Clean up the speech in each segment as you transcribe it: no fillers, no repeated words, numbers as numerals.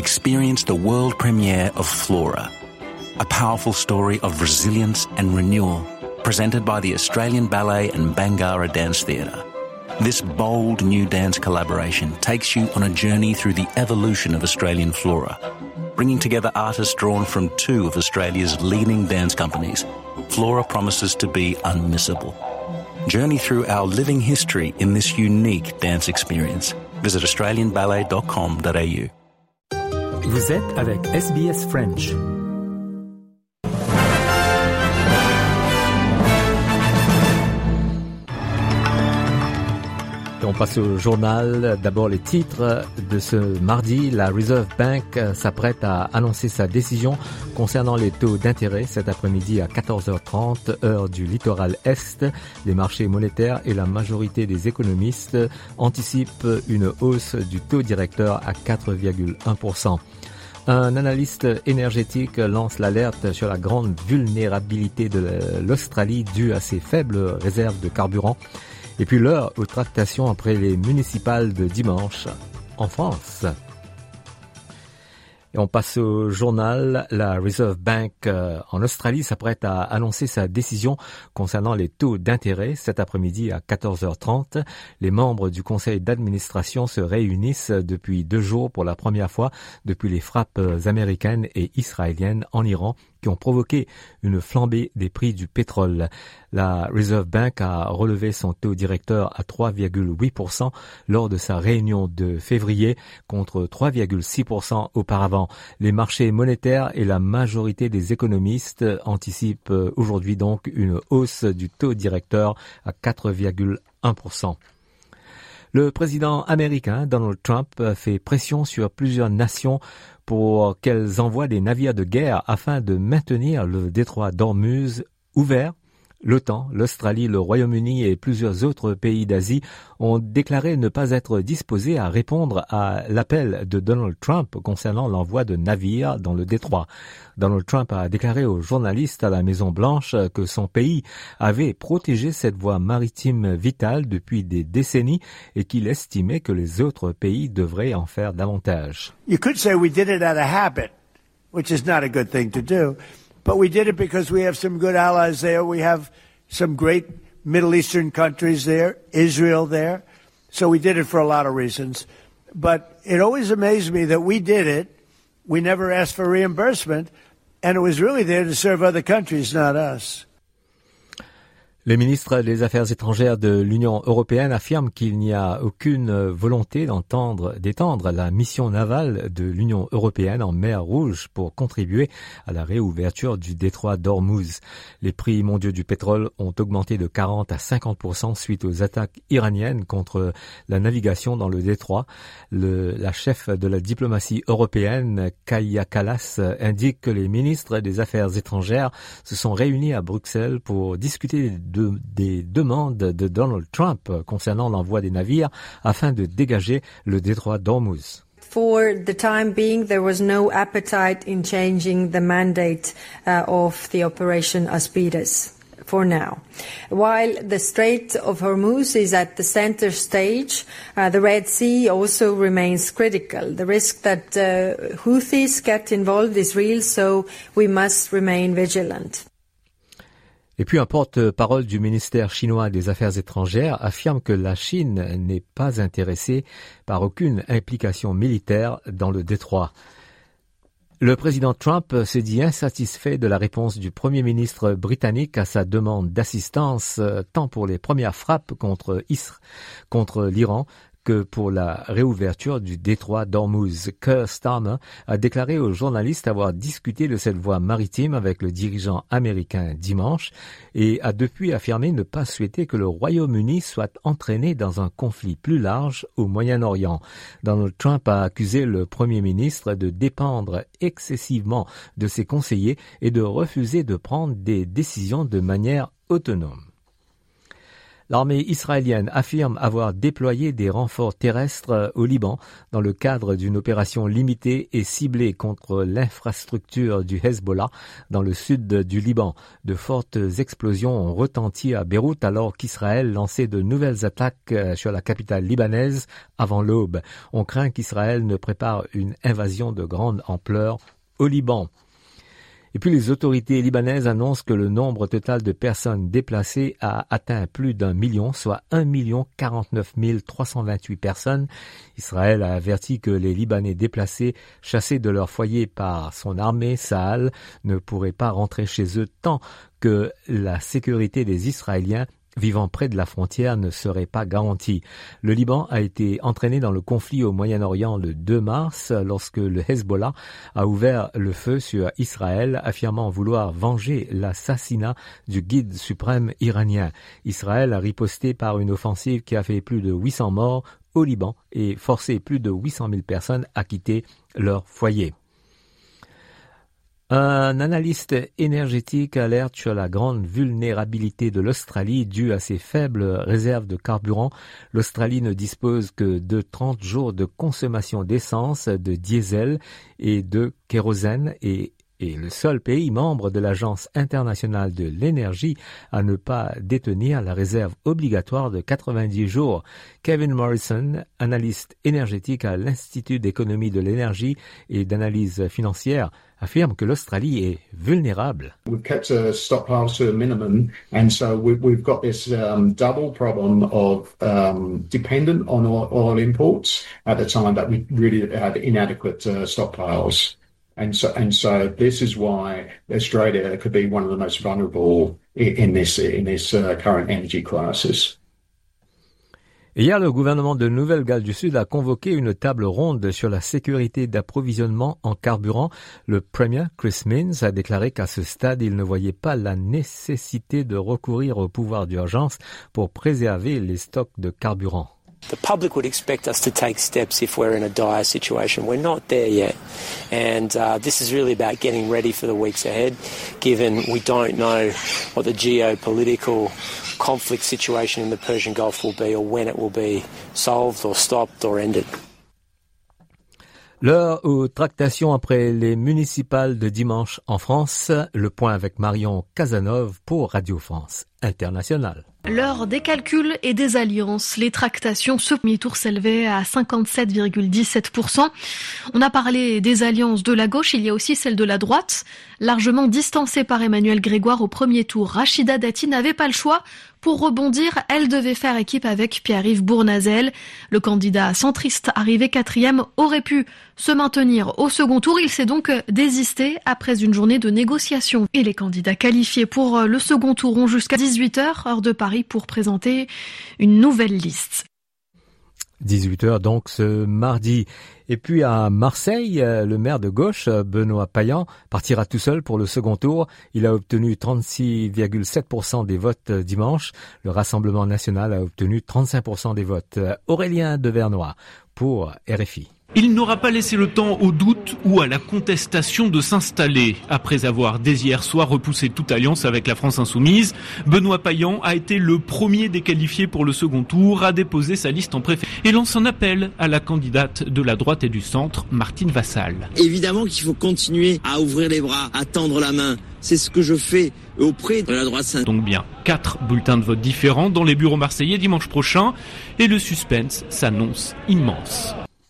experience the world premiere of Flora, a powerful story of resilience and renewal presented by the Australian Ballet and Bangarra Dance Theatre. This bold new dance collaboration takes you on a journey through the evolution of Australian flora, bringing together artists drawn from two of Australia's leading dance companies. Flora promises to be unmissable. Journey through our living history in this unique dance experience. Visit australianballet.com.au. Vous êtes avec SBS French. On passe au journal. D'abord les titres de ce mardi. La Reserve Bank s'apprête à annoncer sa décision concernant les taux d'intérêt cet après-midi à 14h30, heure du littoral Est. Les marchés monétaires et la majorité des économistes anticipent une hausse du taux directeur à 4,1%. Un analyste énergétique lance l'alerte sur la grande vulnérabilité de l'Australie due à ses faibles réserves de carburant. Et puis l'heure aux tractations après les municipales de dimanche en France. Et on passe au journal. La Reserve Bank en Australie s'apprête à annoncer sa décision concernant les taux d'intérêt cet après-midi à 14h30. Les membres du conseil d'administration se réunissent depuis 2 jours pour la première fois depuis les frappes américaines et israéliennes en Iran qui ont provoqué une flambée des prix du pétrole. La Reserve Bank a relevé son taux directeur à 3,8% lors de sa réunion de février contre 3,6% auparavant. Les marchés monétaires et la majorité des économistes anticipent aujourd'hui donc une hausse du taux directeur à 4,1%. Le président américain Donald Trump fait pression sur plusieurs nations pour qu'elles envoient des navires de guerre afin de maintenir le détroit d'Ormuz ouvert. L'OTAN, l'Australie, le Royaume-Uni et plusieurs autres pays d'Asie ont déclaré ne pas être disposés à répondre à l'appel de Donald Trump concernant l'envoi de navires dans le détroit. Donald Trump a déclaré aux journalistes à la Maison-Blanche que son pays avait protégé cette voie maritime vitale depuis des décennies et qu'il estimait que les autres pays devraient en faire davantage. You could say we did it out of habit, which is not a good thing to do. But we did it because we have some good allies there. We have some great Middle Eastern countries there, Israel there. So we did it for a lot of reasons. But it always amazed me that we did it. We never asked for reimbursement. And it was really there to serve other countries, not us. Le ministre des Affaires étrangères de l'Union européenne affirme qu'il n'y a aucune volonté d'étendre la mission navale de l'Union européenne en mer Rouge pour contribuer à la réouverture du détroit d'Ormuz. Les prix mondiaux du pétrole ont augmenté de 40 à 50% suite aux attaques iraniennes contre la navigation dans le détroit. La chef de la diplomatie européenne, Kaja Kallas, indique que les ministres des Affaires étrangères se sont réunis à Bruxelles pour discuter des demandes de Donald Trump concernant l'envoi des navires afin de dégager le détroit d'Ormuz. For the time being, there was no appetite in changing the mandate of the Operation Aspides. For now. While the Strait of Hormuz is at the center stage, the Red Sea also remains critical. The risk that Houthis get involved is real, so we must remain vigilant. Et puis un porte-parole du ministère chinois des Affaires étrangères affirme que la Chine n'est pas intéressée par aucune implication militaire dans le détroit. Le président Trump se dit insatisfait de la réponse du Premier ministre britannique à sa demande d'assistance tant pour les premières frappes contre l'Iran que pour la réouverture du détroit d'Ormuz. Keir Starmer a déclaré aux journalistes avoir discuté de cette voie maritime avec le dirigeant américain dimanche et a depuis affirmé ne pas souhaiter que le Royaume-Uni soit entraîné dans un conflit plus large au Moyen-Orient. Donald Trump a accusé le Premier ministre de dépendre excessivement de ses conseillers et de refuser de prendre des décisions de manière autonome. L'armée israélienne affirme avoir déployé des renforts terrestres au Liban dans le cadre d'une opération limitée et ciblée contre l'infrastructure du Hezbollah dans le sud du Liban. De fortes explosions ont retenti à Beyrouth alors qu'Israël lançait de nouvelles attaques sur la capitale libanaise avant l'aube. On craint qu'Israël ne prépare une invasion de grande ampleur au Liban. Et puis les autorités libanaises annoncent que le nombre total de personnes déplacées a atteint plus d'1 million, soit 1 49 328 personnes. Israël a averti que les Libanais déplacés, chassés de leur foyer par son armée, Tsahal, ne pourraient pas rentrer chez eux tant que la sécurité des Israéliens vivant près de la frontière ne serait pas garantie. Le Liban a été entraîné dans le conflit au Moyen-Orient le 2 mars lorsque le Hezbollah a ouvert le feu sur Israël, affirmant vouloir venger l'assassinat du guide suprême iranien. Israël a riposté par une offensive qui a fait plus de 800 morts au Liban et forcé plus de 800 000 personnes à quitter leur foyer. Un analyste énergétique alerte sur la grande vulnérabilité de l'Australie due à ses faibles réserves de carburant. L'Australie ne dispose que de 30 jours de consommation d'essence, de diesel et de kérosène et le seul pays membre de l'Agence internationale de l'énergie à ne pas détenir la réserve obligatoire de 90 jours. Kevin Morrison, analyste énergétique à l'Institut d'économie de l'énergie et d'analyse financière, affirme que l'Australie est vulnérable. We've kept stockpiles to a minimum, and so we've got this double problem of dependent on oil imports at the time that we really had inadequate stockpiles. And so this is why Australia could be one of the most vulnerable in this current energy crisis. Hier, le gouvernement de Nouvelle-Galles du Sud a convoqué une table ronde sur la sécurité d'approvisionnement en carburant. Le Premier, Chris Minns, a déclaré qu'à ce stade, il ne voyait pas la nécessité de recourir au pouvoir d'urgence pour préserver les stocks de carburant. The public would expect us to take steps if we're in a dire situation. We're not there yet. And this is really about getting ready for the weeks ahead, given we don't know what the geopolitical conflict situation in the Persian Gulf will be or when it will be solved or stopped or ended. L'heure aux tractations après les municipales de dimanche en France. Le point avec Marion Cazenove pour Radio France Internationale. L'heure des calculs et des alliances. Les tractations, ce premier tour s'élevait à 57,17%. On a parlé des alliances de la gauche, il y a aussi celle de la droite. Largement distancée par Emmanuel Grégoire au premier tour, Rachida Dati n'avait pas le choix. Pour rebondir, elle devait faire équipe avec Pierre-Yves Bournazel. Le candidat centriste arrivé 4e aurait pu se maintenir au second tour. Il s'est donc désisté après une journée de négociations. Et les candidats qualifiés pour le second tour ont jusqu'à 18h, heure de Paris, pour présenter une nouvelle liste. 18h donc ce mardi. Et puis à Marseille, le maire de gauche, Benoît Payan, partira tout seul pour le second tour. Il a obtenu 36,7% des votes dimanche. Le Rassemblement national a obtenu 35% des votes. Aurélien Devernois pour RFI. Il n'aura pas laissé le temps au doute ou à la contestation de s'installer. Après avoir dès hier soir repoussé toute alliance avec la France Insoumise, Benoît Payan a été le premier des qualifiés pour le second tour à déposer sa liste en préfet et lance un appel à la candidate de la droite et du centre, Martine Vassal. Évidemment qu'il faut continuer à ouvrir les bras, à tendre la main. C'est ce que je fais auprès de la droite. Donc bien 4 bulletins de vote différents dans les bureaux marseillais dimanche prochain et le suspense s'annonce immense.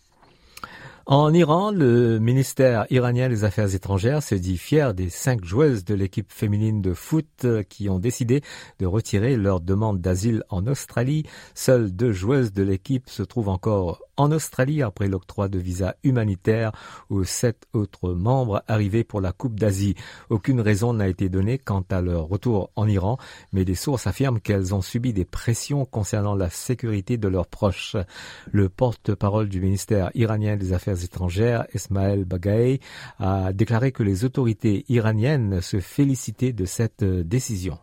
En Iran, le ministère iranien des Affaires étrangères se dit fier des 5 joueuses de l'équipe féminine de foot qui ont décidé de retirer leur demande d'asile en Australie. Seules 2 joueuses de l'équipe se trouvent encore en Australie après l'octroi de visas humanitaires aux 7 autres membres arrivés pour la Coupe d'Asie. Aucune raison n'a été donnée quant à leur retour en Iran, mais des sources affirment qu'elles ont subi des pressions concernant la sécurité de leurs proches. Le porte-parole du ministère iranien des Affaires étrangères, Esmaël Baghaei, a déclaré que les autorités iraniennes se félicitaient de cette décision.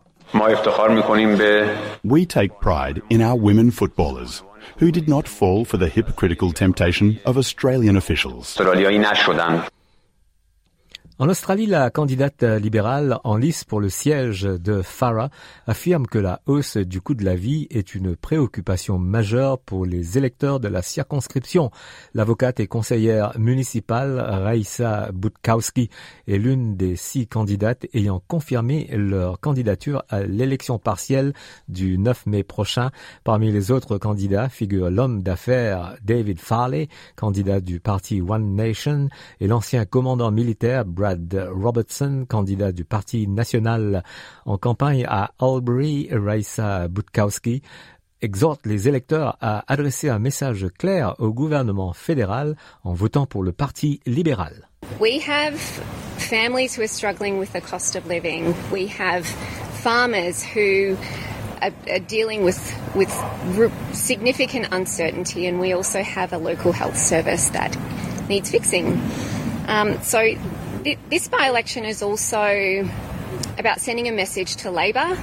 We take pride in our women footballers, who did not fall for the hypocritical temptation of Australian officials. En Australie, la candidate libérale en lice pour le siège de Farah affirme que la hausse du coût de la vie est une préoccupation majeure pour les électeurs de la circonscription. L'avocate et conseillère municipale Raissa Butkowski est l'une des 6 candidates ayant confirmé leur candidature à l'élection partielle du 9 mai prochain. Parmi les autres candidats figurent l'homme d'affaires David Farley, candidat du parti One Nation, et l'ancien commandant militaire Brad Robertson, candidat du Parti national. En campagne à Albury, Raissa Butkowski exhorte les électeurs à adresser un message clair au gouvernement fédéral en votant pour le Parti libéral. We have families who are struggling with the cost of living. We have farmers who are dealing with significant uncertainty, and we also have a local health service that needs fixing. So this by-election is also about sending a message to Labor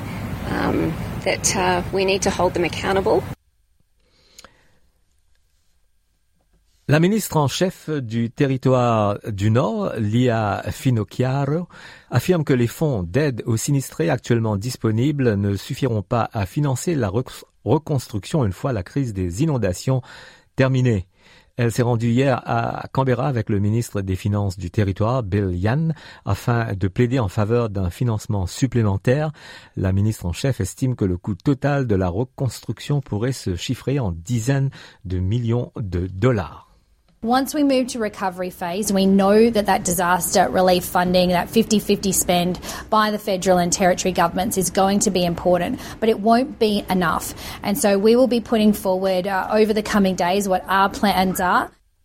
that we need to hold them accountable. La ministre en chef du territoire du Nord, Lia Finocchiaro, affirme que les fonds d'aide aux sinistrés actuellement disponibles ne suffiront pas à financer la reconstruction une fois la crise des inondations terminée. Elle s'est rendue hier à Canberra avec le ministre des Finances du territoire, Bill Yan, afin de plaider en faveur d'un financement supplémentaire. La ministre en chef estime que le coût total de la reconstruction pourrait se chiffrer en dizaines de millions de dollars. Once we move to recovery phase, we know that disaster relief funding, that 50-50 spend by the federal and territory governments is going to be important, but it won't be enough. And so we will be putting forward over the coming days what our plans are.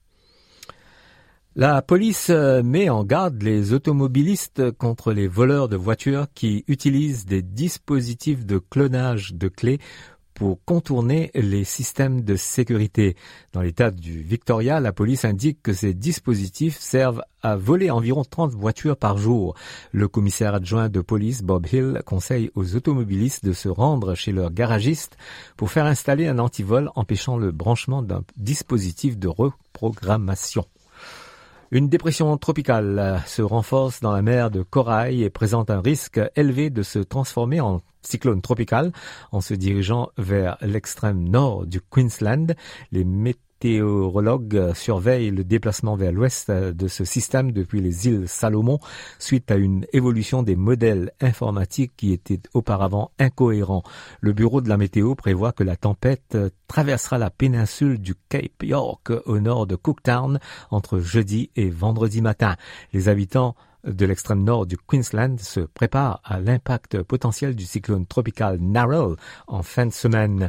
La police met en garde les automobilistes contre les voleurs de voitures qui utilisent des dispositifs de clonage de clés pour contourner les systèmes de sécurité. Dans l'État du Victoria, la police indique que ces dispositifs servent à voler environ 30 voitures par jour. Le commissaire adjoint de police, Bob Hill, conseille aux automobilistes de se rendre chez leur garagiste pour faire installer un antivol empêchant le branchement d'un dispositif de reprogrammation. Une dépression tropicale se renforce dans la mer de Corail et présente un risque élevé de se transformer en cyclone tropical en se dirigeant vers l'extrême nord du Queensland. Les météorologues surveillent le déplacement vers l'ouest de ce système depuis les îles Salomon suite à une évolution des modèles informatiques qui étaient auparavant incohérents. Le bureau de la météo prévoit que la tempête traversera la péninsule du Cape York au nord de Cooktown entre jeudi et vendredi matin. Les habitants de l'extrême nord du Queensland se préparent à l'impact potentiel du cyclone tropical Narelle en fin de semaine.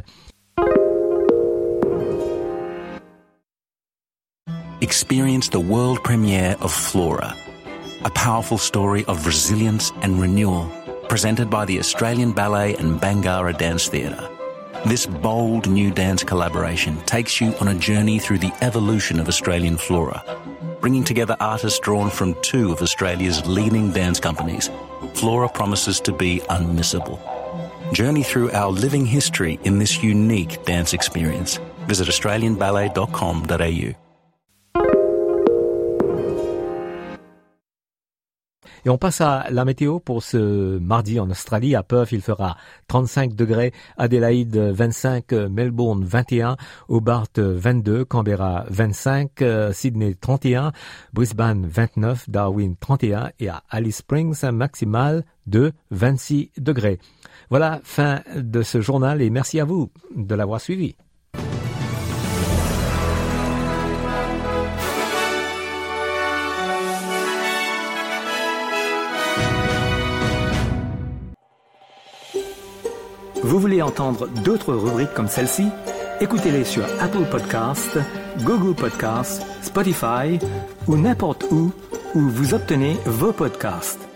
Experience the world premiere of Flora, a powerful story of resilience and renewal, presented by the Australian Ballet and Bangarra Dance Theatre. This bold new dance collaboration takes you on a journey through the evolution of Australian flora, bringing together artists drawn from 2 of Australia's leading dance companies. Flora promises to be unmissable. Journey through our living history in this unique dance experience. Visit australianballet.com.au. Et on passe à la météo pour ce mardi en Australie. À Perth, il fera 35 degrés, Adélaïde 25, Melbourne 21, Hobart 22, Canberra 25, Sydney 31, Brisbane 29, Darwin 31 et à Alice Springs, un maximal de 26 degrés. Voilà, fin de ce journal et merci à vous de l'avoir suivi. Vous voulez entendre d'autres rubriques comme celle-ci? Écoutez-les sur Apple Podcasts, Google Podcasts, Spotify ou n'importe où vous obtenez vos podcasts.